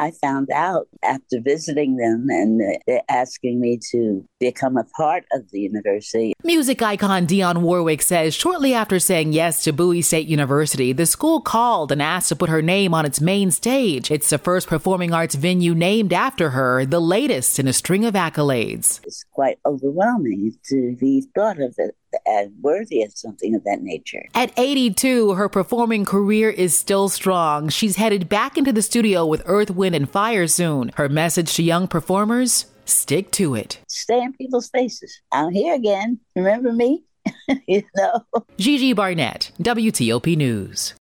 I found out after visiting them and they're asking me to become a part of the university. Music icon Dionne Warwick says shortly after saying yes to Bowie State University, the school called and asked to put her name on its main stage. It's the first performing arts venue named after her, the latest in a string of accolades. It's quite overwhelming to be thought of it as worthy of something of that nature. At 82, her performing career is still strong. She's headed back into the studio with Earth, Wind, and Fire soon. Her message to young performers: stick to it. Stay in people's faces. I'm here again. Remember me? You know? Gigi Barnett, WTOP News.